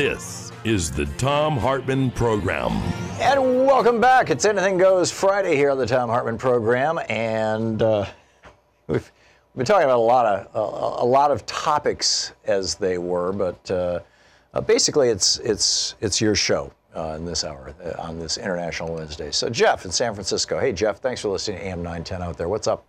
This is the Thom Hartmann Program. And welcome back. It's Anything Goes Friday here on the Thom Hartmann Program, and we've been talking about a lot of topics as they were, but basically it's your show in this hour on this International Wednesday. So Jeff in San Francisco. Hey Jeff, thanks for listening to AM 910 out there. What's up?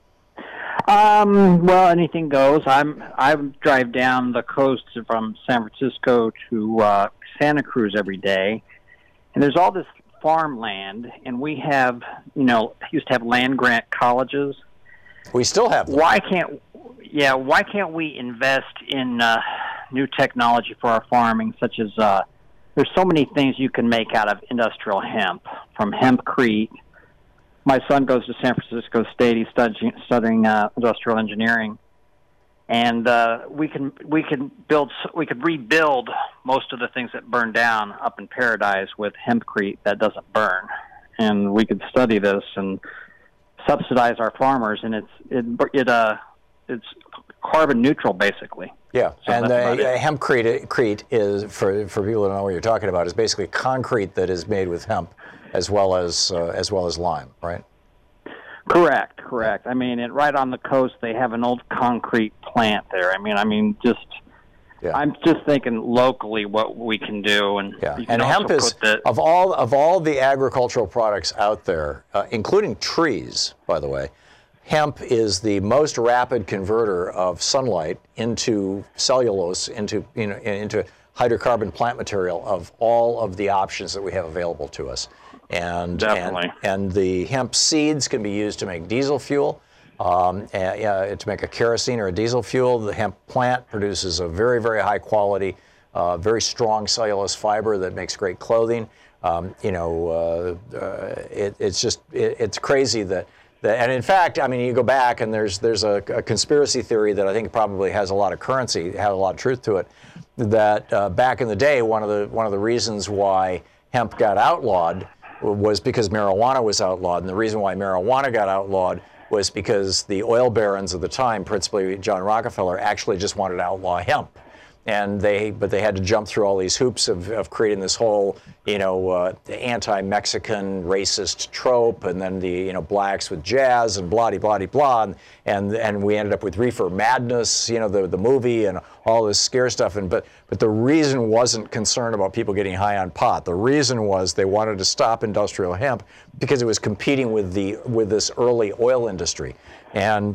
Well, anything goes. I drive down the coast from San Francisco to Santa Cruz every day, and there's all this farmland, and we have, used to have land grant colleges. We still have them. Why can't we invest in new technology for our farming, such as there's so many things you can make out of industrial hemp, from hempcrete. My son goes to San Francisco State. He's studying industrial engineering, and we could rebuild most of the things that burned down up in Paradise with hempcrete that doesn't burn, and we could study this and subsidize our farmers, and it's carbon neutral basically. Yeah, so and hempcrete is, for people who don't know what you're talking about, is basically concrete that is made with hemp as well as lime, right? Correct. I mean, right on the coast, they have an old concrete plant there. I'm just thinking locally what we can do, and and hemp is of all the agricultural products out there, including trees, by the way. Hemp is the most rapid converter of sunlight into cellulose, into hydrocarbon plant material of all of the options that we have available to us. And the hemp seeds can be used to make diesel fuel, to make a kerosene or a diesel fuel. The hemp plant produces a very, very high quality, very strong cellulose fiber that makes great clothing. It's crazy that, and in fact, I mean, you go back and there's a conspiracy theory that I think probably has a lot of truth to it, that back in the day, one of the reasons why hemp got outlawed was because marijuana was outlawed, and the reason why marijuana got outlawed was because the oil barons of the time, principally John Rockefeller, actually just wanted to outlaw hemp. But they had to jump through all these hoops of creating this whole, anti-Mexican racist trope, and then the, blacks with jazz and blah-de-blah-de-blah, and we ended up with Reefer Madness, the movie and all this scare stuff. But the reason wasn't concern about people getting high on pot. The reason was they wanted to stop industrial hemp because it was competing with this early oil industry. And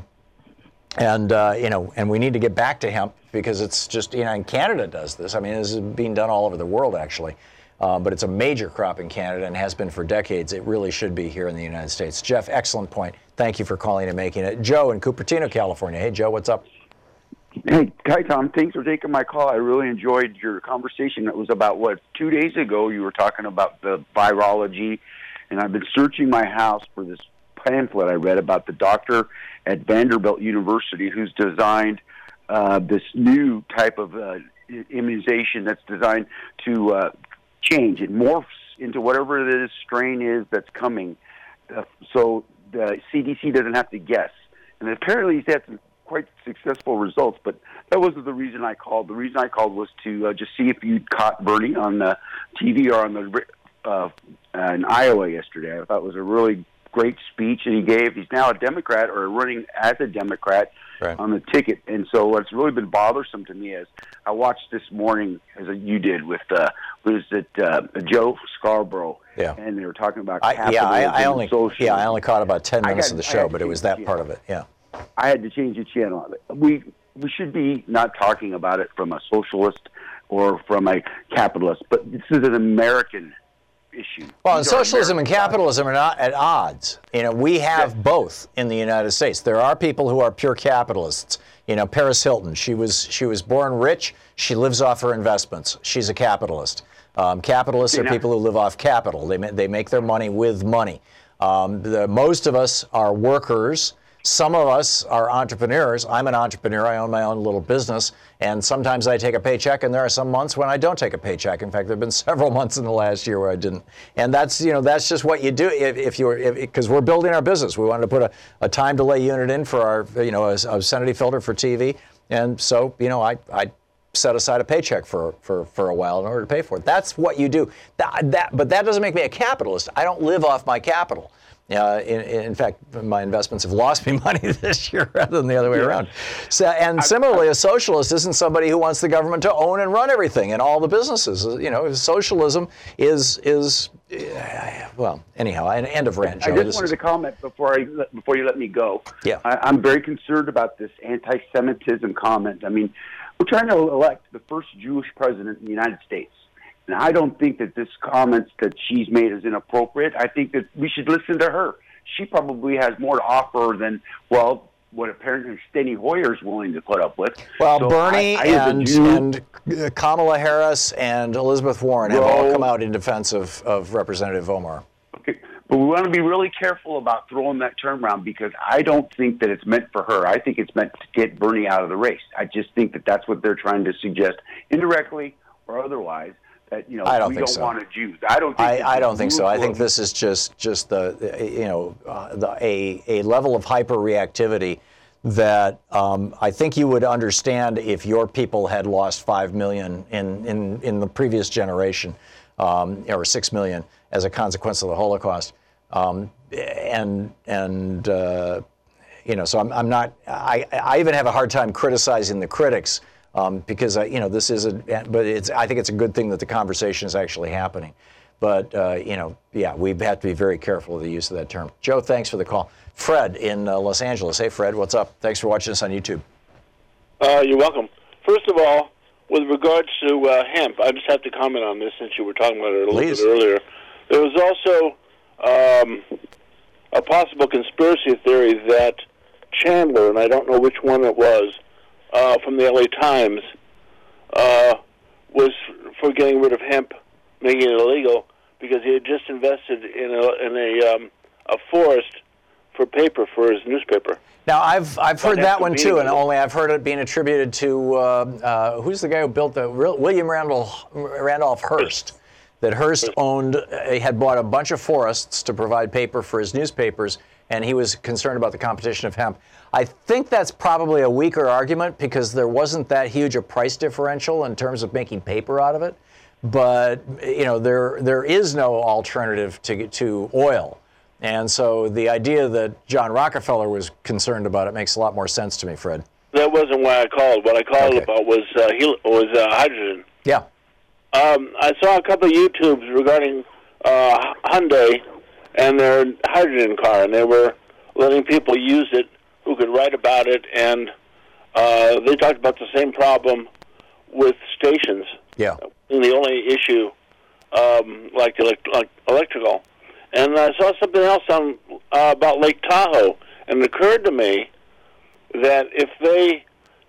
we need to get back to hemp because it's just, and Canada does this. I mean, this is being done all over the world, actually. But it's a major crop in Canada and has been for decades. It really should be here in the United States. Jeff, excellent point. Thank you for calling and making it. Joe in Cupertino, California. Hey, Joe, what's up? Hey, hi, Tom. Thanks for taking my call. I really enjoyed your conversation. It was about, 2 days ago you were talking about the virology, and I've been searching my house for this pamphlet I read about the doctor at Vanderbilt University who's designed this new type of immunization that's designed to change. It morphs into whatever this strain is that's coming, so the CDC doesn't have to guess. And apparently he's had some quite successful results, but that wasn't the reason I called. The reason I called was to just see if you'd caught Bernie on the TV or on the in Iowa yesterday. I thought it was a really great speech that he gave. He's now a Democrat, or running as a Democrat, right, on the ticket. And so what's really been bothersome to me is I watched this morning, as you did, with Joe Scarborough, and they were talking about capitalism. I only caught about 10 minutes of the show, but it was that part of it. Yeah, I had to change the channel. We should be not talking about it from a socialist or from a capitalist, but this is an American issue. Well, and socialism and capitalism are not at odds. We have both in the United States. There are people who are pure capitalists. Paris Hilton, she was born rich. She lives off her investments. She's a capitalist. Capitalists are people who live off capital. They make their money with money. Most of us are workers. Some of us are entrepreneurs. I'm an entrepreneur. I own my own little business, and sometimes I take a paycheck, and there are some months when I don't take a paycheck. In fact, there have been several months in the last year where I didn't. And that's just what you do because we're building our business. We wanted to put a time delay unit in for our, a obscenity filter for TV, and so I set aside a paycheck for a while in order to pay for it. That's what you do. But that doesn't make me a capitalist. I don't live off my capital. In fact, my investments have lost me money this year rather than the other way around. So, and similarly, a socialist isn't somebody who wants the government to own and run everything and all the businesses. Socialism is well, anyhow, an end of rant. I just wanted to comment before you let me go. Yeah. I'm very concerned about this anti-Semitism comment. I mean, we're trying to elect the first Jewish president in the United States. And I don't think that this comment that she's made is inappropriate. I think that we should listen to her. She probably has more to offer than, well, what apparently Steny Hoyer is willing to put up with. Well, so Bernie and Kamala Harris and Elizabeth Warren have all come out in defense of Representative Omar. Okay, but we want to be really careful about throwing that term around because I don't think that it's meant for her. I think it's meant to get Bernie out of the race. I just think that that's what they're trying to suggest, indirectly or otherwise. That, we don't want a Jews. I don't think so. I think this is just a level of hyperreactivity that I think you would understand if your people had lost 5 million in the previous generation, or 6 million as a consequence of the Holocaust, so I'm not. I even have a hard time criticizing the critics. Because this is I think it's a good thing that the conversation is actually happening. But we have to be very careful of the use of that term. Joe, thanks for the call. Fred in Los Angeles. Hey, Fred, what's up? Thanks for watching us on YouTube. You're welcome. First of all, with regards to hemp, I just have to comment on this since you were talking about it a little bit earlier. There was also a possible conspiracy theory that Chandler, and I don't know which one it was, from the LA Times, was for getting rid of hemp, making it illegal, because he had just invested in a forest for paper for his newspaper. Now, I've heard that one too, and only I've heard it being attributed to who's the guy who built the William Randolph Hearst. That Hearst had bought a bunch of forests to provide paper for his newspapers, and he was concerned about the competition of hemp. I think that's probably a weaker argument because there wasn't that huge a price differential in terms of making paper out of it. But there is no alternative to oil, and so the idea that John Rockefeller was concerned about it makes a lot more sense to me, Fred. That wasn't why I called. What I called about was hydrogen. Yeah. I saw a couple of YouTubes regarding Hyundai and their hydrogen car, and they were letting people use it who could write about it, and they talked about the same problem with stations. Yeah. And the only issue, like electrical. And I saw something else about Lake Tahoe, and it occurred to me that if they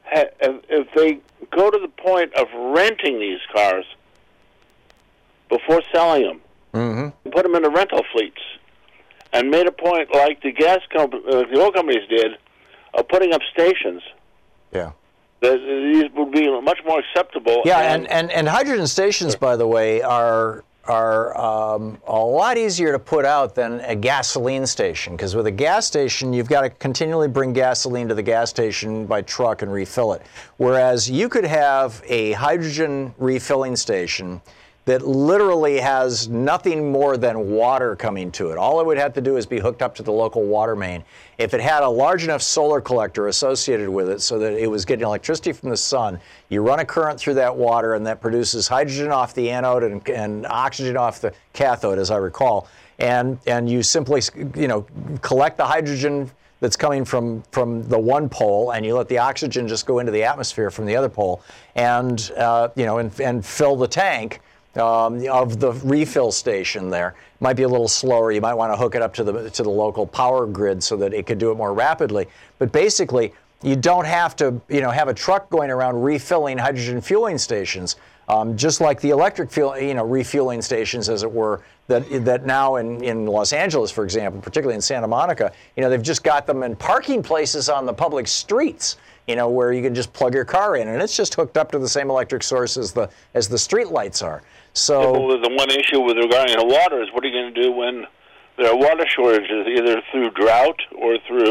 go to the point of renting these cars before selling them, put them into rental fleets, and made a point like the oil companies did, of putting up stations. Yeah. These would be much more acceptable. Yeah, and hydrogen stations, by the way, are a lot easier to put out than a gasoline station, because with a gas station, you've got to continually bring gasoline to the gas station by truck and refill it. Whereas you could have a hydrogen refilling station that literally has nothing more than water coming to it. All it would have to do is be hooked up to the local water main. If it had a large enough solar collector associated with it so that it was getting electricity from the sun, you run a current through that water and that produces hydrogen off the anode and oxygen off the cathode, as I recall. And you simply, collect the hydrogen that's coming from the one pole, and you let the oxygen just go into the atmosphere from the other pole, and fill the tank of the refill station there. Might be a little slower. You might want to hook it up to the local power grid so that it could do it more rapidly. But basically, you don't have to have a truck going around refilling hydrogen fueling stations, just like the electric refueling stations, as it were, that now in Los Angeles, for example, particularly in Santa Monica, they've just got them in parking places on the public streets, where you can just plug your car in, and it's just hooked up to the same electric source as the street lights are. So the one issue with regarding the water is, what are you going to do when there are water shortages, either through drought or through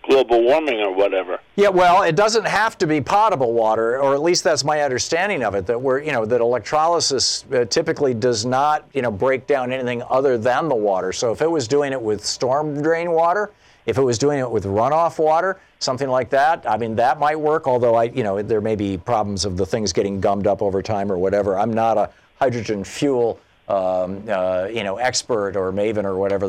global warming or whatever. Yeah, well, it doesn't have to be potable water, or at least that's my understanding of it. That that electrolysis typically does not, break down anything other than the water. So if it was doing it with storm drain water, if it was doing it with runoff water, something like that, I mean, that might work. Although there may be problems of the things getting gummed up over time or whatever. I'm not a hydrogen fuel, expert or maven or whatever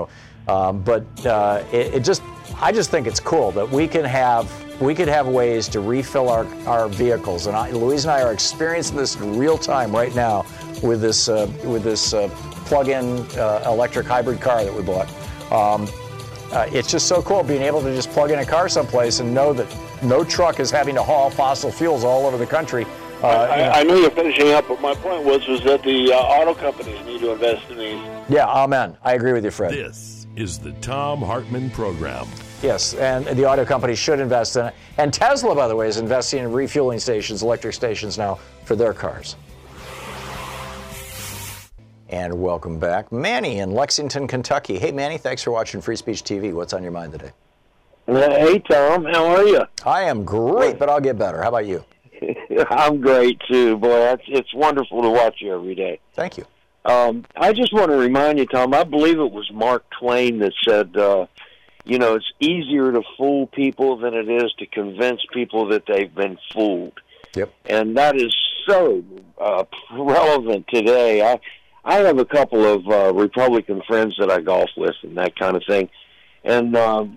I just think it's cool that we could have ways to refill our vehicles, and Louise and I are experiencing this in real time right now with this plug-in electric hybrid car that we bought. It's just so cool being able to just plug in a car someplace and know that no truck is having to haul fossil fuels all over the country. I know you're finishing up, but my point was that the auto companies need to invest in these. Yeah, amen. I agree with you, Fred. This is the Thom Hartmann Program. Yes, and the auto companies should invest in it. And Tesla, by the way, is investing in refueling stations, electric stations now for their cars. And welcome back. Manny in Lexington, Kentucky. Hey, Manny, thanks for watching Free Speech TV. What's on your mind today? Hey, Tom. How are you? I am great, but I'll get better. How about you? I'm great, too. Boy, it's wonderful to watch you every day. Thank you. I just want to remind you, Tom, I believe it was Mark Twain that said, it's easier to fool people than it is to convince people that they've been fooled. Yep. And that is so relevant today. I have a couple of Republican friends that I golf with and that kind of thing. And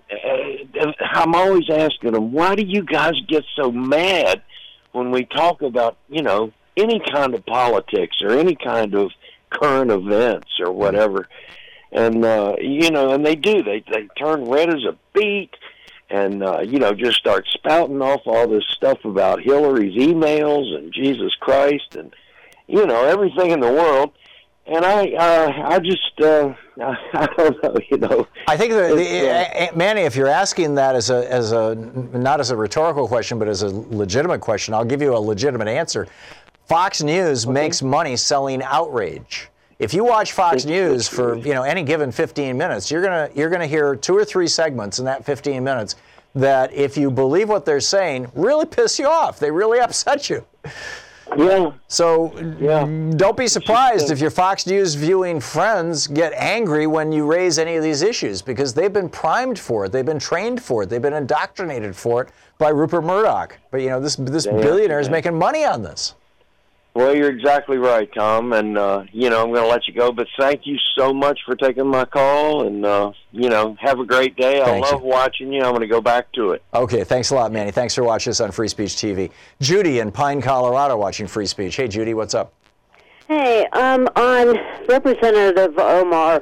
I'm always asking them, why do you guys get so mad when we talk about, any kind of politics or any kind of current events or whatever? And, and they do. They turn red as a beet and, just start spouting off all this stuff about Hillary's emails and Jesus Christ and, everything in the world. And I just, I don't know, I think Manny, if you're asking that as a not as a rhetorical question, but as a legitimate question, I'll give you a legitimate answer. Fox News makes money selling outrage. If you watch Fox News for any given 15 minutes, you're gonna hear 2 or 3 segments in that 15 minutes that, if you believe what they're saying, really piss you off. They really upset you. Yeah. So don't be surprised if your Fox News viewing friends get angry when you raise any of these issues, because they've been primed for it, they've been trained for it, they've been indoctrinated for it by Rupert Murdoch. But this billionaire is making money on this. Well, you're exactly right, Tom, and, I'm going to let you go, but thank you so much for taking my call, and, have a great day. I love watching you. I'm going to go back to it. Okay, thanks a lot, Manny. Thanks for watching us on Free Speech TV. Judy in Pine, Colorado, watching Free Speech. Hey, Judy, what's up? Hey, on Representative Omar.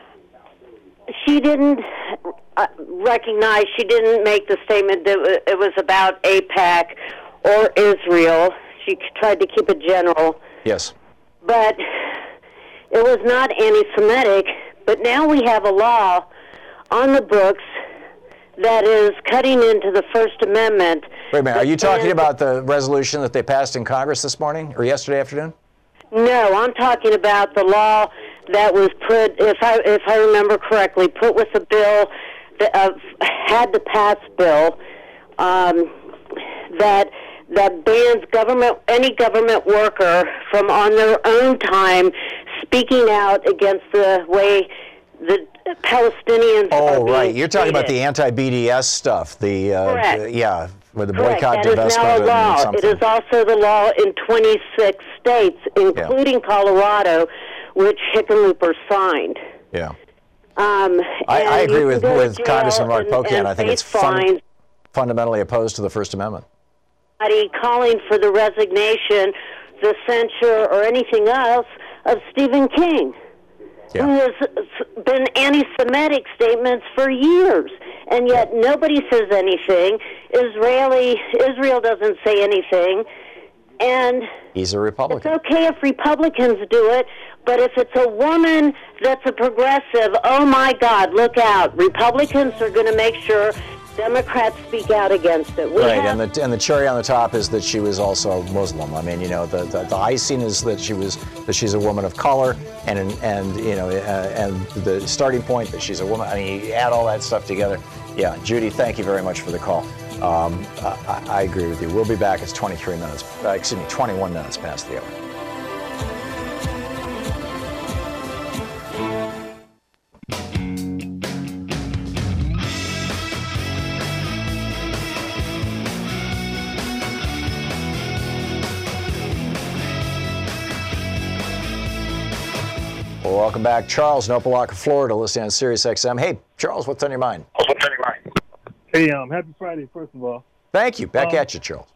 She didn't recognize, she didn't make the statement that it was about AIPAC or Israel. She tried to keep it general. Yes. But it was not anti-Semitic. But now we have a law on the books that is cutting into the First Amendment. Wait a minute. Are you talking about the resolution that they passed in Congress this morning or yesterday afternoon? No, I'm talking about the law that was put, if I remember correctly, put with a bill that had to pass bill that bans any government worker from, on their own time, speaking out against the way the Palestinians are being right. You're talking about treated. the anti-BDS stuff. Correct. With the boycott, Correct. That is now a law. It is also the law in 26 states, including Colorado, which Hickenlooper signed. Yeah. I agree with Congressman Mark Pocan. I think it's fundamentally opposed to the First Amendment. Calling for the resignation, the censure, or anything else of Stephen King, who has been anti-Semitic statements for years, and yet nobody says anything. Israel doesn't say anything, and he's a Republican. It's okay if Republicans do it, but if it's a woman that's a progressive, oh my God, look out! Republicans are going to make sure Democrats speak out against it. And the cherry on the top is that she was also Muslim. I mean, the icing is that she's a woman of color, and the starting point that she's a woman. I mean, you add all that stuff together. Yeah, Judy, thank you very much for the call. I agree with you. We'll be back. It's 21 minutes past the hour. Welcome back. Charles in Opelika, Florida, listening on Sirius XM. Hey, Charles, what's on your mind? Hey, happy Friday, first of all. Thank you. Back at you, Charles.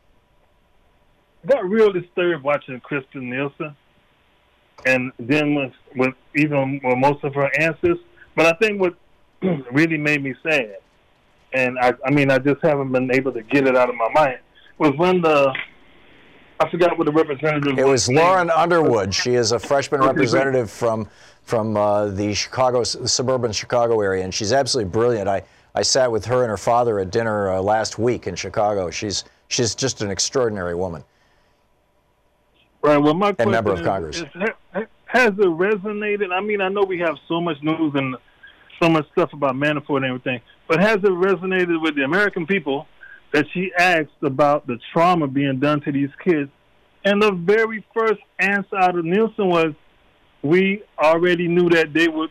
I got real disturbed watching Kristen Nielsen, and then with most of her answers. But I think what really made me sad, and I just haven't been able to get it out of my mind, was when I forgot what the representative was. It was Lauren Underwood. She is a freshman representative from the suburban Chicago area, and she's absolutely brilliant. I sat with her and her father at dinner last week in Chicago. She's just an extraordinary woman. Right. Well, my question and member of Congress. Has it resonated? I mean, I know we have so much news and so much stuff about Manafort and everything, but has it resonated with the American people that she asked about the trauma being done to these kids? And the very first answer out of Nielsen was, we already knew that they would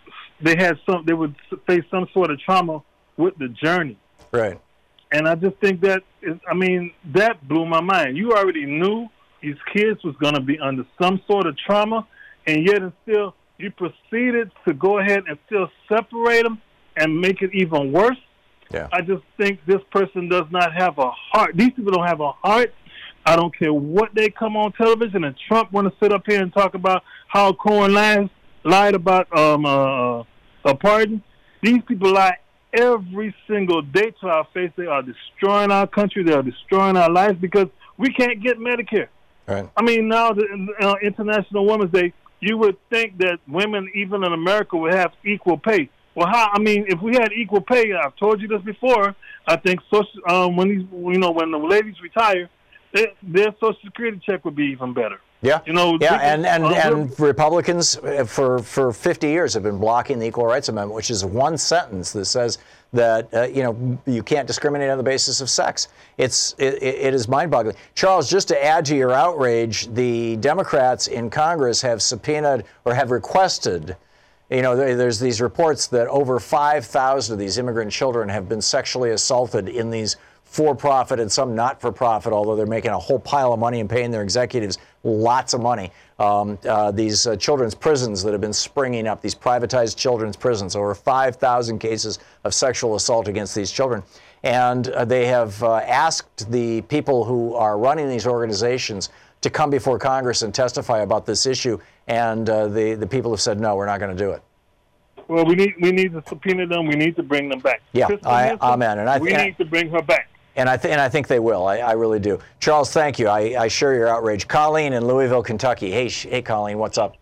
face some sort of trauma with the journey. Right. And I just think that blew my mind. You already knew these kids was going to be under some sort of trauma, and yet and still you proceeded to go ahead and still separate them and make it even worse. Yeah. I just think this person does not have a heart. These people don't have a heart. I don't care what they come on television, and Trump want to sit up here and talk about how Cohen lied about a pardon. These people lie every single day to our face. They are destroying our country. They are destroying our lives because we can't get Medicare. Right. I mean, now the International Women's Day, you would think that women, even in America, would have equal pay. Well, if we had equal pay, I've told you this before, I think when the ladies retire, their Social Security check would be even better. Yeah. And Republicans for 50 years have been blocking the Equal Rights Amendment, which is one sentence that says that you can't discriminate on the basis of sex. It is mind-boggling. Charles, just to add to your outrage, the Democrats in Congress have subpoenaed or have requested. There's these reports that over 5,000 of these immigrant children have been sexually assaulted in these for-profit and some not-for-profit, although they're making a whole pile of money and paying their executives lots of money. These children's prisons that have been springing up, these privatized children's prisons, over 5,000 cases of sexual assault against these children. And they have asked the people who are running these organizations to come before Congress and testify about this issue. And the people have said, no, we're not going to do it. Well, we need to subpoena them. We need to bring them back. Yeah, amen. And we need to bring her back. And I think they will. I really do. Charles, thank you. I share your outrage. Colleen in Louisville, Kentucky. Hey, Colleen, what's up?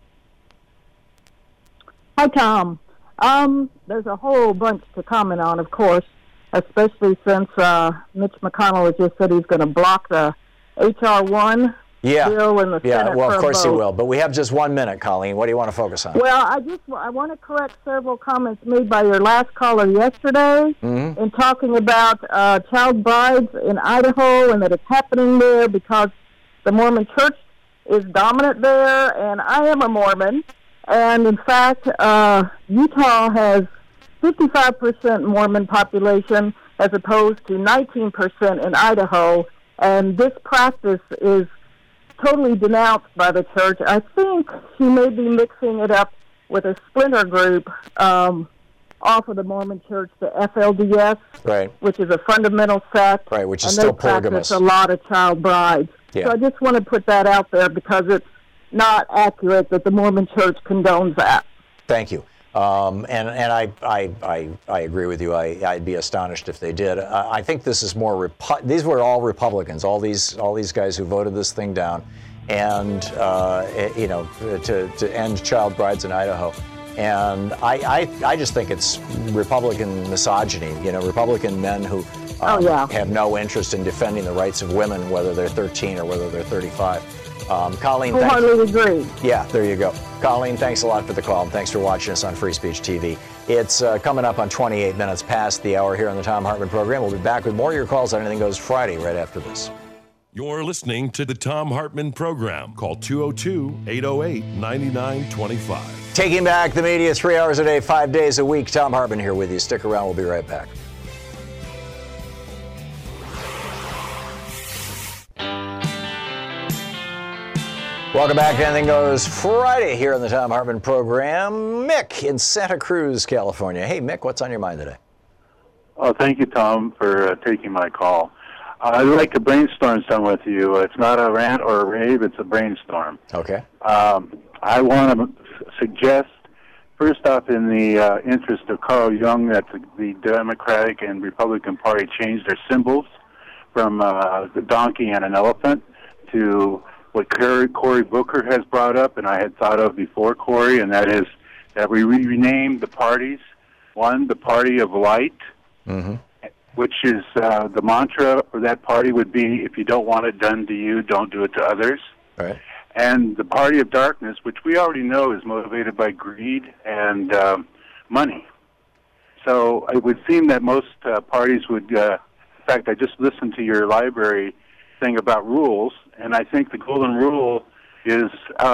Hi, Tom. There's a whole bunch to comment on, of course, especially since Mitch McConnell has just said he's going to block the H.R. 1 bill in the Senate. Yeah, well, of course he vote. will. But we have just 1 minute, Colleen. What do you want to focus on? Well, I want to correct several comments made by your last caller yesterday in talking about child brides in Idaho and that it's happening there because the Mormon Church is dominant there. And I am a Mormon. And, in fact, Utah has 55% Mormon population as opposed to 19% in Idaho. And this practice is totally denounced by the church. I think she may be mixing it up with a splinter group off of the Mormon Church, the FLDS, right, which is a fundamental sect, right, which is still polygamous. They practice a lot of child brides. Yeah. So I just want to put that out there because it's not accurate that the Mormon Church condones that. Thank you. And I agree with you. I'd be astonished if they did. I think this is more. These were all Republicans. All these guys who voted this thing down, and to end child brides in Idaho. And I just think it's Republican misogyny. Republican men who have no interest in defending the rights of women, whether they're 13 or whether they're 35. Colleen, wholeheartedly agree. Yeah, there you go. Colleen, thanks a lot for the call, and thanks for watching us on Free Speech TV. It's coming up on 28 minutes past the hour here on the Thom Hartmann program. We'll be back with more of your calls on Anything Goes Friday right after this. You're listening to the Thom Hartmann program. Call 202-808-9925. Taking back the media 3 hours a day, 5 days a week. Thom Hartmann here with you. Stick around. We'll be right back. Welcome back to Anything Goes Friday here on the Thom Hartmann program. Mick in Santa Cruz, California. Hey, Mick, what's on your mind today? Oh, thank you, Tom, for taking my call. I'd like to brainstorm some with you. It's not a rant or a rave, it's a brainstorm. Okay. I want to suggest, first off, in the interest of Carl Jung, that the Democratic and Republican Party changed their symbols from the donkey and an elephant to what Cory Booker has brought up, and I had thought of before Cory, and that is that we rename the parties. One, the Party of Light, which is the mantra for that party would be, if you don't want it done to you, don't do it to others. Right. And the Party of Darkness, which we already know is motivated by greed and money. So it would seem that most parties would, in fact, I just listened to your library thing about rules, and I think the golden rule is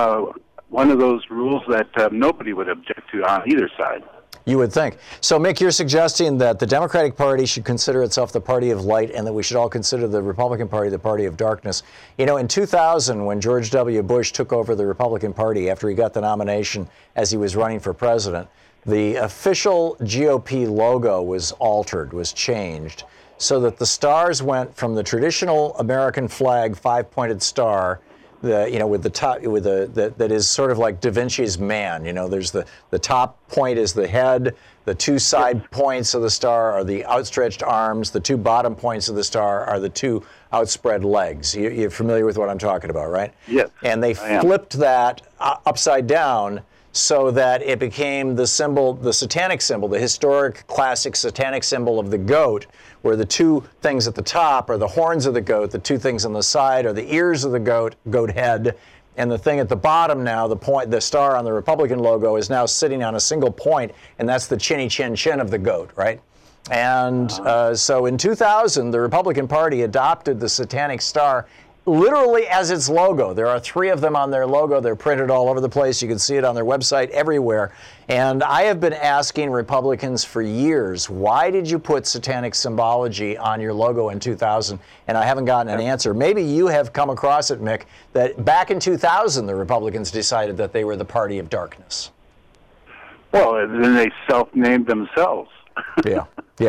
one of those rules that nobody would object to on either side. You would think. So, Mick, you're suggesting that the Democratic Party should consider itself the party of light and that we should all consider the Republican Party the party of darkness. In 2000, when George W. Bush took over the Republican Party after he got the nomination as he was running for president, the official GOP logo was altered, was changed, so that the stars went from the traditional American flag five-pointed star, with the top, that is sort of like Da Vinci's Man. There's the top point is the head, the two side points of the star are the outstretched arms, the two bottom points of the star are the two outspread legs. You're familiar with what I'm talking about, right? Yes. And they flipped that upside down so that it became the symbol, the satanic symbol, the historic, classic satanic symbol of the goat, where the two things at the top are the horns of the goat, the two things on the side are the ears of the goat head, and the thing at the bottom now, the star on the Republican logo, is now sitting on a single point, and that's the chinny chin chin of the goat, right? And so in 2000, the Republican Party adopted the satanic star literally as its logo. There are 3 of them on their logo. They're printed all over the place. You can see it on their website everywhere. And I have been asking Republicans for years, why did you put satanic symbology on your logo in 2000? And I haven't gotten an answer. Maybe you have come across it, Mick, that back in 2000, the Republicans decided that they were the party of darkness. Well, then they self-named themselves. Yeah.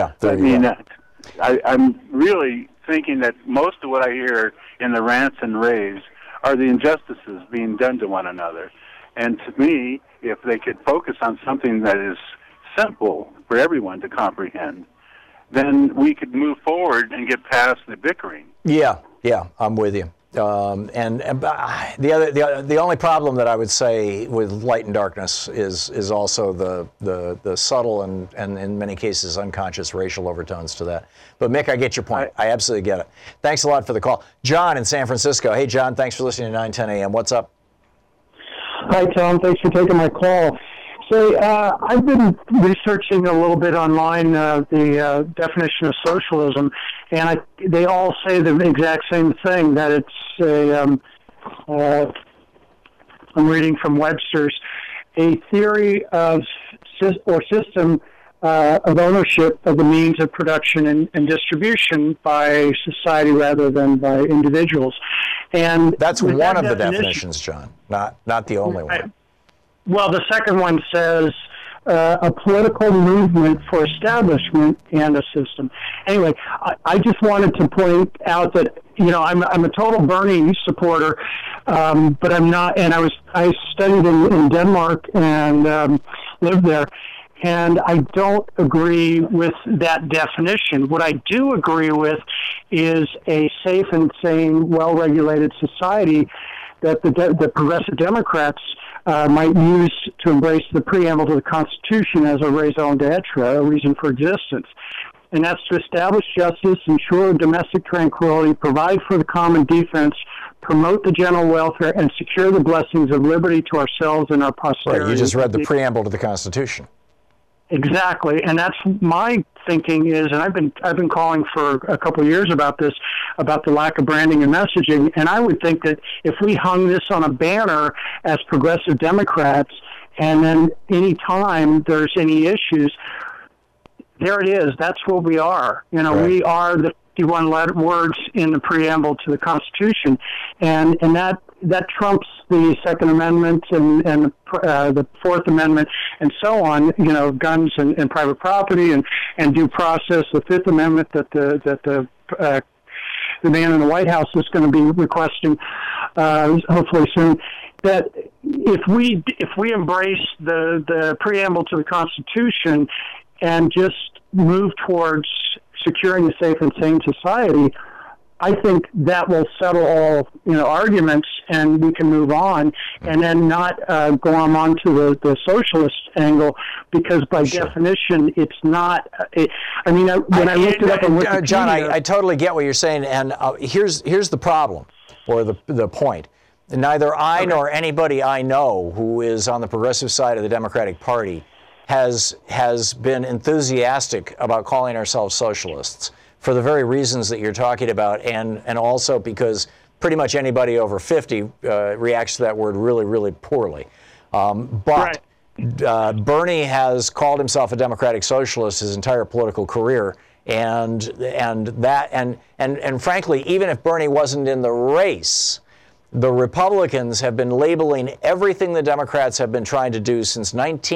I'm really thinking that most of what I hear in the rants and raves are the injustices being done to one another. And to me, if they could focus on something that is simple for everyone to comprehend, then we could move forward and get past the bickering. Yeah, I'm with you. And the only problem that I would say with light and darkness is also the subtle and in many cases unconscious racial overtones to that. But Mick, I get your point. I absolutely get it. Thanks a lot for the call. John in San Francisco. Hey, John, thanks for listening to 910 AM. What's up? Hi, Tom. Thanks for taking my call. So I've been researching a little bit online the definition of socialism, and they all say the exact same thing, that it's I'm reading from Webster's, a theory of system of ownership of the means of production and distribution by society rather than by individuals. And that's one of the definitions, John, not the only one. Well, the second one says a political movement for establishment and a system. Anyway, I just wanted to point out that I'm a total Bernie supporter, but I'm not. And I studied in Denmark and lived there, and I don't agree with that definition. What I do agree with is a safe and sane, well-regulated society that the progressive Democrats might use to embrace the preamble to the Constitution as a raison d'etre, a reason for existence. And that's to establish justice, ensure domestic tranquility, provide for the common defense, promote the general welfare, and secure the blessings of liberty to ourselves and our posterity. Right, you just read the preamble to the Constitution. Exactly, and that's my thinking is, and I've been calling for a couple of years about this, about the lack of branding and messaging, and I would think that if we hung this on a banner as progressive Democrats, and then any time there's any issues, there it is. That's what we are. You know, right. We are the 51 words in the preamble to the Constitution, and that trumps the Second Amendment and the Fourth Amendment and so on. You know, guns and private property and due process. The Fifth Amendment that the man in the White House is going to be requesting, hopefully soon. That if we embrace the preamble to the Constitution and just move towards securing a safe and sane society, I think that will settle all arguments, and we can move on, and then not go on to the socialist angle, because by definition, it's not. When I looked it up on Wikipedia, John, I totally get what you're saying, and here's the problem, or the point. Neither I nor anybody I know who is on the progressive side of the Democratic Party has been enthusiastic about calling ourselves socialists for the very reasons that you're talking about, and also because pretty much anybody over 50 reacts to that word really, really poorly. But Bernie has called himself a democratic socialist his entire political career, and frankly, even if Bernie wasn't in the race, the Republicans have been labeling everything the Democrats have been trying to do since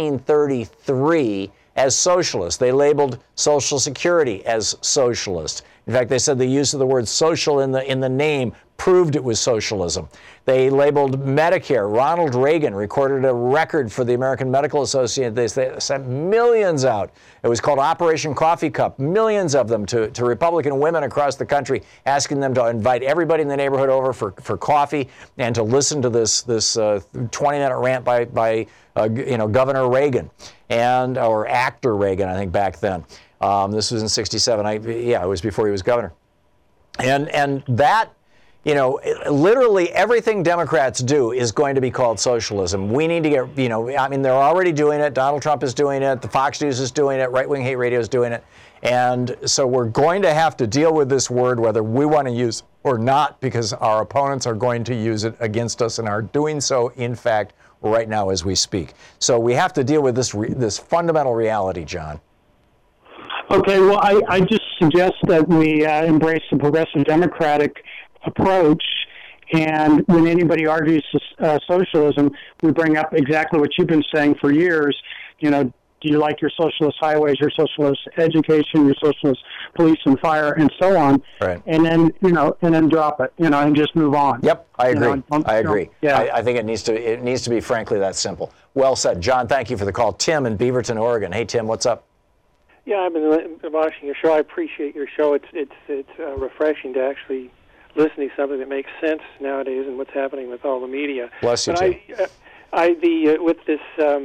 1933 as socialist. They labeled Social Security as socialist. In fact, they said the use of the word social in the name proved it was socialism. They labeled Medicare. Ronald Reagan recorded a record for the American Medical Association. They sent millions out. It was called Operation Coffee Cup, millions of them to Republican women across the country, asking them to invite everybody in the neighborhood over for coffee and to listen to this 20-minute rant by Governor Reagan or actor Reagan, I think, back then. This was in '67. It was before he was governor. And that, literally everything Democrats do is going to be called socialism. We need to get, they're already doing it. Donald Trump is doing it. The Fox News is doing it. Right-wing hate radio is doing it. And so we're going to have to deal with this word, whether we want to use it or not, because our opponents are going to use it against us and are doing so, in fact, right now as we speak. So we have to deal with this fundamental reality, John. Okay, well, I just suggest that we embrace the progressive democratic approach, and when anybody argues socialism, we bring up exactly what you've been saying for years. Do you like your socialist highways, your socialist education, your socialist police and fire, and so on? Right. And then drop it, and just move on. Yep, I agree. I agree. Yeah. I think it needs to be frankly that simple. Well said, John. Thank you for the call. Tim in Beaverton, Oregon. Hey, Tim, what's up? Yeah, I've been watching your show. I appreciate your show. It's refreshing to actually listen to something that makes sense nowadays and what's happening with all the media. Bless you, Tim. With this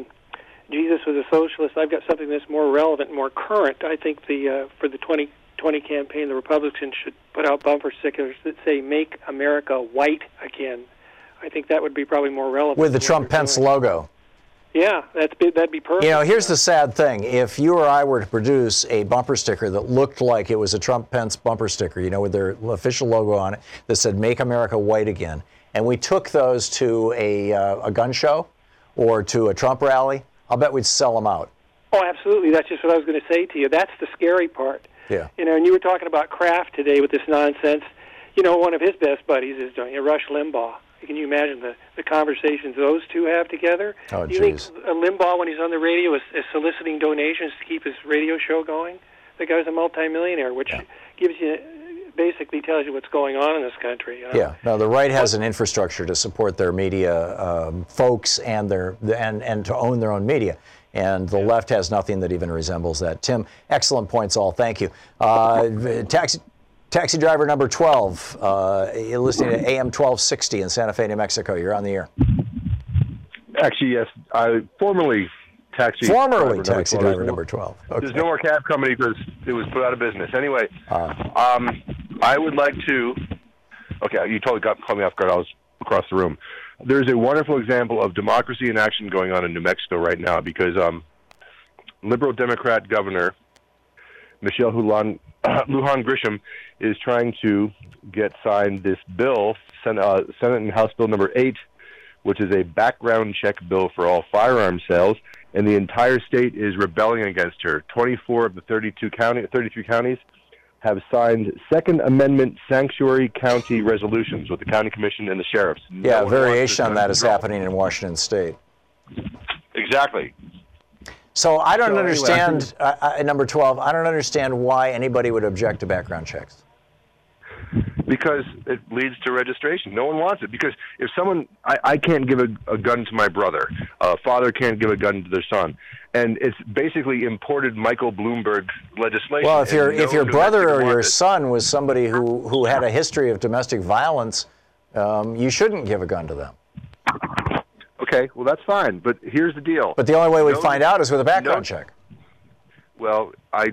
Jesus was a socialist, I've got something that's more relevant, more current. I think for the 2020 campaign, the Republicans should put out bumper stickers that say "Make America White Again." I think that would be probably more relevant. With the Trump-Pence logo. Yeah, that'd be perfect. Here's the sad thing. If you or I were to produce a bumper sticker that looked like it was a Trump-Pence bumper sticker, with their official logo on it, that said "Make America White Again," and we took those to a gun show or to a Trump rally, I'll bet we'd sell them out. Oh, absolutely. That's just what I was going to say to you. That's the scary part. Yeah. And you were talking about Kraft today with this nonsense. One of his best buddies is Rush Limbaugh. Can you imagine the conversations those two have together? Oh, Do you think Limbaugh, when he's on the radio, is soliciting donations to keep his radio show going? The guy's a multimillionaire, which basically tells you what's going on in this country. Yeah. No, the right has an infrastructure to support their media folks and to own their own media. And the left has nothing that even resembles that. Tim, excellent points all. Thank you. Taxi driver number 12, you're listening to AM 1260 in Santa Fe, New Mexico. You're on the air. Actually, yes. Formerly taxi driver number 12. Okay. There's no more cab company because it was put out of business. Anyway, I would like to... Okay, you totally caught me off guard. I was across the room. There's a wonderful example of democracy in action going on in New Mexico right now because liberal Democrat Governor Michelle Lujan Grisham is trying to get signed this bill, Senate and House Bill number 8, which is a background check bill for all firearm sales, and the entire state is rebelling against her. 24 of the 33 counties have signed Second Amendment sanctuary county resolutions with the county commission and the sheriffs. Yeah, a variation on that is happening in Washington State. Exactly. So I don't understand, number 12, I don't understand why anybody would object to background checks. Because it leads to registration. No one wants it. Because if someone, I can't give a gun to my brother. A father can't give a gun to their son. And it's basically imported Michael Bloomberg legislation. Well, if your brother or your son was somebody who had a history of domestic violence, you shouldn't give a gun to them. Okay, well, that's fine. But here's the deal. But the only way we find out is with a background check. Well,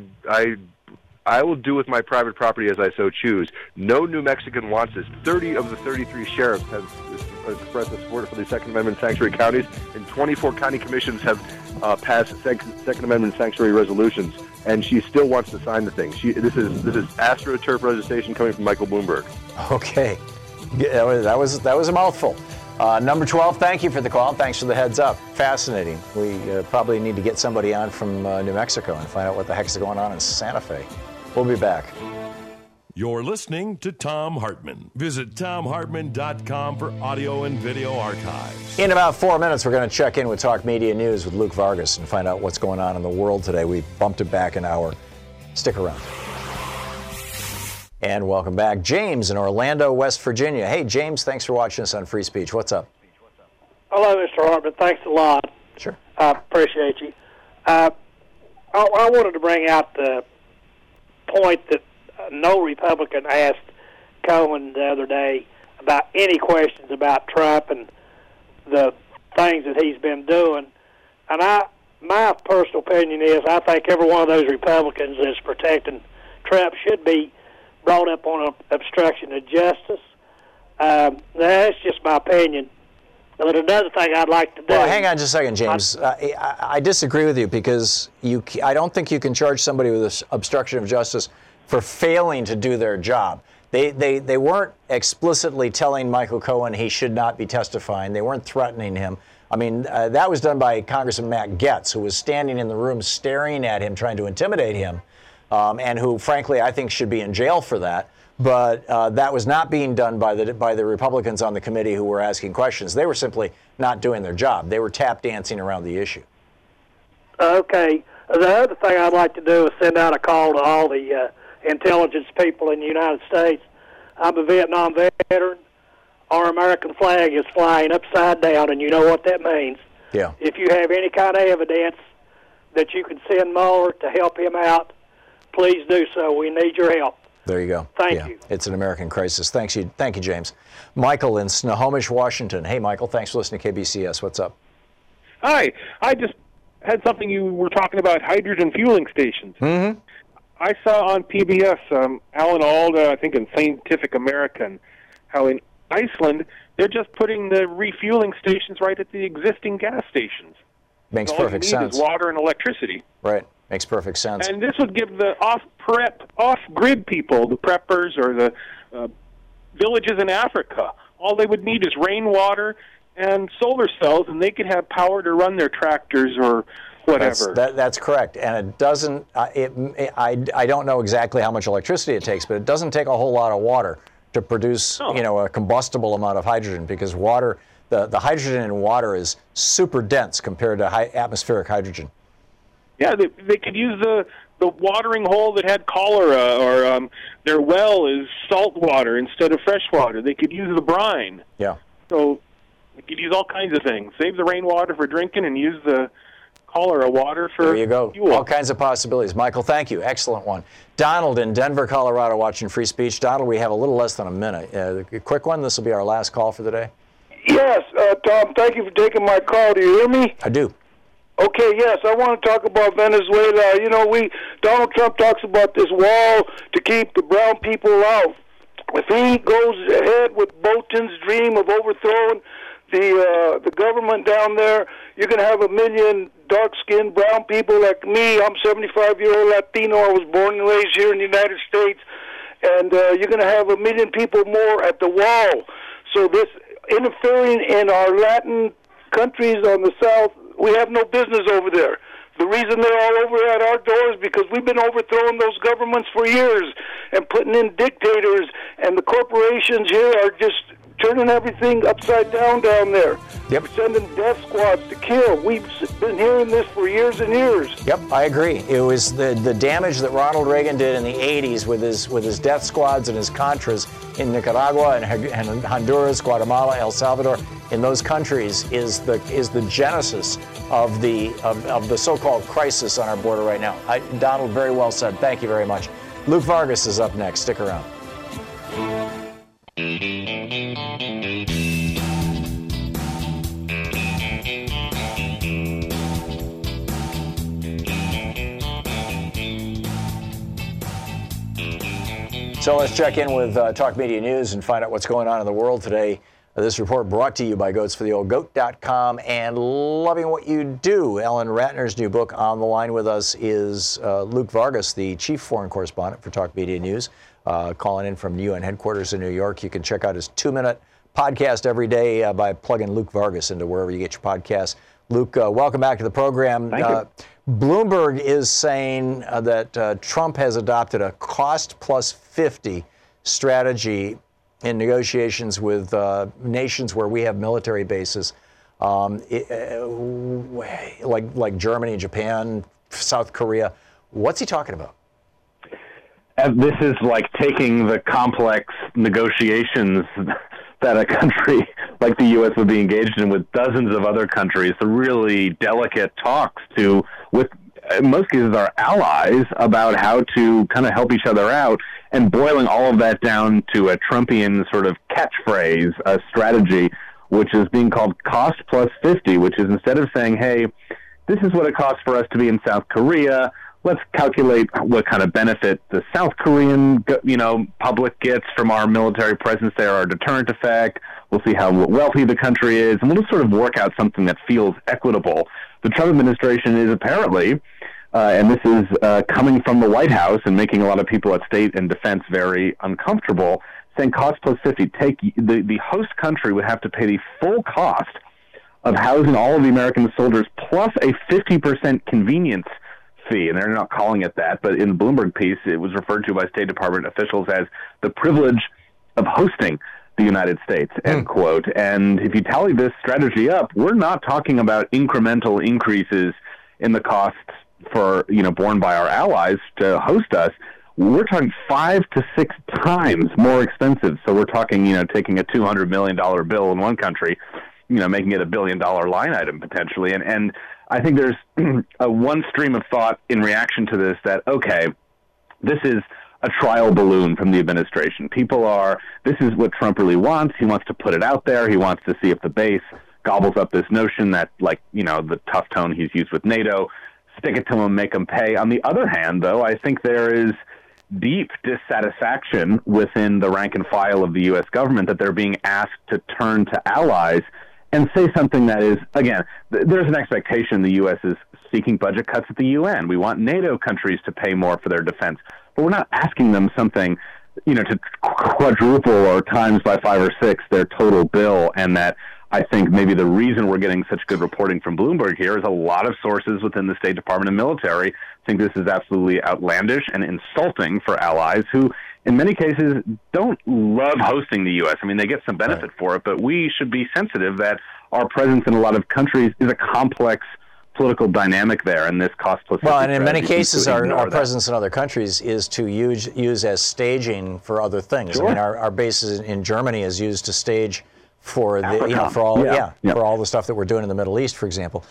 I will do with my private property as I so choose. No New Mexican wants this. 30 of the 33 sheriffs have expressed support for the Second Amendment sanctuary counties, and 24 county commissions have passed Second Amendment sanctuary resolutions. And she still wants to sign the thing. This is AstroTurf legislation coming from Michael Bloomberg. Okay, that was a mouthful. Number 12, thank you for the call. Thanks for the heads up. Fascinating. We probably need to get somebody on from New Mexico and find out what the heck's going on in Santa Fe. We'll be back. You're listening to Thom Hartmann. Visit ThomHartmann.com for audio and video archives. In about 4 minutes, we're going to check in with Talk Media News with Luke Vargas and find out what's going on in the world today. We bumped it back an hour. Stick around. And welcome back. James in Orlando, West Virginia. Hey, James, thanks for watching us on Free Speech. What's up? Hello, Mr. Hartmann. Thanks a lot. Sure. I appreciate you. I wanted to bring out the point that no Republican asked Cohen the other day about any questions about Trump and the things that he's been doing. And my personal opinion is I think every one of those Republicans that's protecting Trump should be brought up on obstruction of justice. That's just my opinion. But another thing I'd like to do... Well, hang on just a second, James. I disagree with you because I don't think you can charge somebody with obstruction of justice for failing to do their job. They weren't explicitly telling Michael Cohen he should not be testifying. They weren't threatening him. I mean, that was done by Congressman Matt Gaetz, who was standing in the room staring at him, trying to intimidate him, and who, frankly, I think should be in jail for that. But that was not being done by the Republicans on the committee who were asking questions. They were simply not doing their job. They were tap dancing around the issue. Okay. The other thing I'd like to do is send out a call to all the intelligence people in the United States. I'm a Vietnam veteran. Our American flag is flying upside down, and you know what that means. Yeah. If you have any kind of evidence that you can send Mueller to help him out, please do so. We need your help. There you go. Thank you. It's an American crisis. Thank you, James. Michael in Snohomish, Washington. Hey, Michael, thanks for listening to KBCS. What's up? Hi. I just had something you were talking about, hydrogen fueling stations. Mm-hmm. I saw on PBS, Alan Alda, I think in Scientific American, how in Iceland, they're just putting the refueling stations right at the existing gas stations. Makes perfect sense. All you need is water and electricity. Right. Makes perfect sense. And this would give the off-grid people, the preppers or the villages in Africa, all they would need is rainwater and solar cells, and they could have power to run their tractors or whatever. That's correct. And it doesn't, I don't know exactly how much electricity it takes, but it doesn't take a whole lot of water to produce, a combustible amount of hydrogen, because water, the hydrogen in water is super dense compared to atmospheric hydrogen. Yeah, they could use the watering hole that had cholera, or their well is salt water instead of fresh water. They could use the brine. Yeah. So they could use all kinds of things. Save the rainwater for drinking and use the cholera water for There you go. fuel. All kinds of possibilities. Michael, thank you. Excellent one. Donald in Denver, Colorado, watching Free Speech. Donald, we have a little less than a minute. A quick one. This will be our last call for the day. Yes, Tom, thank you for taking my call. Do you hear me? I do. Okay, yes, I want to talk about Venezuela. You know, Donald Trump talks about this wall to keep the brown people out. If he goes ahead with Bolton's dream of overthrowing the government down there, you're going to have 1 million dark-skinned brown people like me. I'm 75-year-old Latino. I was born and raised here in the United States. And you're going to have 1 million people more at the wall. So this interfering in our Latin countries on the south, we have no business over there. The reason they're all over at our doors is because we've been overthrowing those governments for years and putting in dictators, and the corporations here are just turning everything upside down there. Yep. Sending death squads to kill. We've been hearing this for years and years. Yep, I agree. It was the damage that Ronald Reagan did in the 80s with his death squads and his Contras in Nicaragua and Honduras, Guatemala, El Salvador. In those countries is the genesis of the so-called crisis on our border right now. Donald, very well said. Thank you very much. Luke Vargas is up next. Stick around. So let's check in with Talk Media News and find out what's going on in the world today. This report brought to you by goatsfortheoldgoat.com and Loving What You Do. Ellen Ratner's new book. On the line with us is Luke Vargas, the chief foreign correspondent for Talk Media News, calling in from UN headquarters in New York. You can check out his 2-minute podcast every day by plugging Luke Vargas into wherever you get your podcasts. Luke, welcome back to the program. Thank you. Bloomberg is saying that Trump has adopted a cost plus 50 strategy in negotiations with nations where we have military bases, like Germany, Japan, South Korea. What's he talking about? This is like taking the complex negotiations that a country like the U.S. would be engaged in with dozens of other countries, the really delicate talks with, in most cases, our allies about how to kind of help each other out, and boiling all of that down to a Trumpian sort of catchphrase, a strategy, which is being called cost plus 50, which is instead of saying, hey, this is what it costs for us to be in South Korea, let's calculate what kind of benefit the South Korean, public gets from our military presence there, our deterrent effect. We'll see how wealthy the country is, and we'll just sort of work out something that feels equitable. The Trump administration is apparently, and this is coming from the White House and making a lot of people at State and Defense very uncomfortable, saying cost plus 50. The host country would have to pay the full cost of housing all of the American soldiers plus a 50% convenience fee, and they're not calling it that, but in the Bloomberg piece, it was referred to by State Department officials as the privilege of hosting the United States, end quote. And if you tally this strategy up, we're not talking about incremental increases in the costs for, borne by our allies to host us. We're talking 5 to 6 times more expensive. So we're talking, taking a $200 million bill in one country, making it $1 billion line item potentially. And I think there's one stream of thought in reaction to this that, okay, this is a trial balloon from the administration. This is what Trump really wants. He wants to put it out there. He wants to see if the base gobbles up this notion that, the tough tone he's used with NATO, stick it to him, make him pay. On the other hand, though, I think there is deep dissatisfaction within the rank and file of the U.S. government that they're being asked to turn to allies and say something that is, again, there's an expectation the U.S. is seeking budget cuts at the UN. We want NATO countries to pay more for their defense. But we're not asking them something, to quadruple or times by 5 or 6 their total bill. And that I think maybe the reason we're getting such good reporting from Bloomberg here is a lot of sources within the State Department and military think this is absolutely outlandish and insulting for allies who, in many cases, don't love hosting the U.S. I mean, they get some benefit for it, but we should be sensitive that our presence in a lot of countries is a complex political dynamic there, and this cost plus. Well, and in many cases, our presence in other countries is to use as staging for other things. Sure. I mean, our bases in Germany is used to stage for the for all the stuff that we're doing in the Middle East, for example.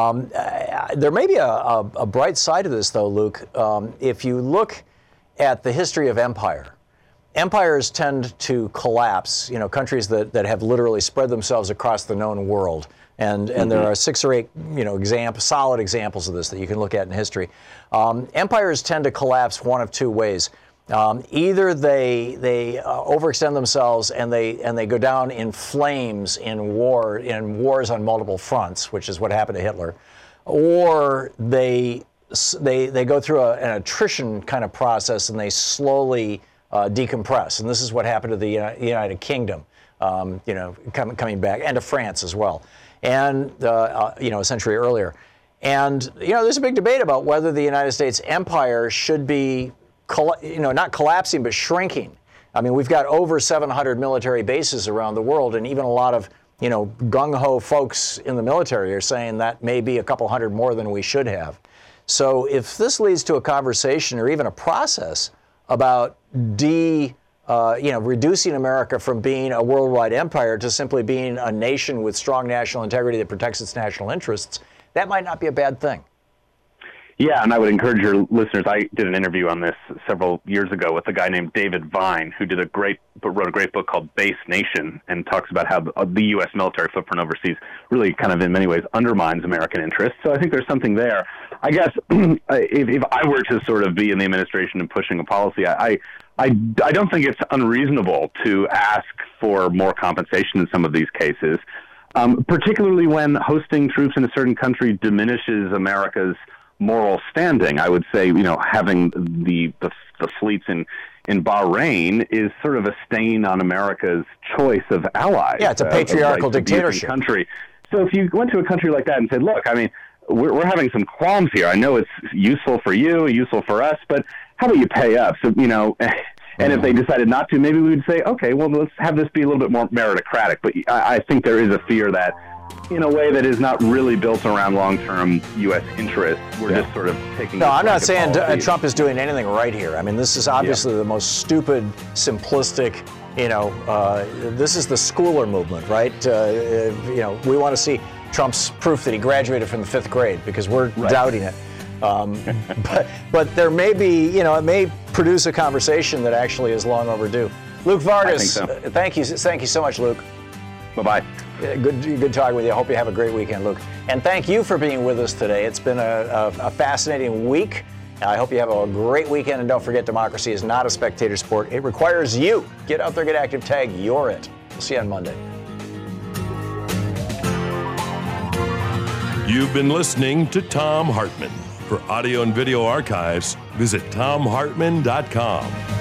There may be a bright side to this, though, Luke. If you look at the history of empire empires tend to collapse, countries that have literally spread themselves across the known world. And there are 6 or 8, solid examples of this that you can look at in history. Empires tend to collapse one of 2 ways. Either they overextend themselves and they go down in flames in wars on multiple fronts, which is what happened to Hitler, or they go through an attrition kind of process and they slowly decompress. And this is what happened to the United Kingdom, coming back, and to France as well, and a century earlier. And there's a big debate about whether the United States empire should be not collapsing, but shrinking. I mean, we've got over 700 military bases around the world, and even a lot of, gung-ho folks in the military are saying that may be a couple hundred more than we should have. So if this leads to a conversation or even a process about reducing America from being a worldwide empire to simply being a nation with strong national integrity that protects its national interests, that might not be a bad thing. Yeah, and I would encourage your listeners. I did an interview on this several years ago with a guy named David Vine, who wrote a great book called Base Nation, and talks about how the U.S. military footprint overseas really kind of in many ways undermines American interests. So I think there's something there. I guess if I were to sort of be in the administration and pushing a policy, I don't think it's unreasonable to ask for more compensation in some of these cases, particularly when hosting troops in a certain country diminishes America's moral standing. I would say, having the fleets in Bahrain is sort of a stain on America's choice of allies. Yeah, it's a patriarchal dictatorship country. So if you went to a country like that and said, look, I mean, we're having some qualms here. I know it's useful for you, useful for us, but how about you pay up? So, and if they decided not to, maybe we would say, okay, well, let's have this be a little bit more meritocratic. But I think there is a fear that in a way that is not really built around long-term U.S. interests. We're just sort of taking... No, I'm not saying Trump is doing anything right here. I mean, this is obviously the most stupid, simplistic, this is the schooler movement, right? We want to see Trump's proof that he graduated from the 5th grade because we're doubting it. But there may be, it may produce a conversation that actually is long overdue. Luke Vargas, thank you so much, Luke. Bye-bye. Good talking with you. I hope you have a great weekend, Luke. And thank you for being with us today. It's been a fascinating week. I hope you have a great weekend. And don't forget, democracy is not a spectator sport. It requires you. Get out there, get active, tag, you're it. We'll see you on Monday. You've been listening to Thom Hartmann. For audio and video archives, visit thomhartmann.com.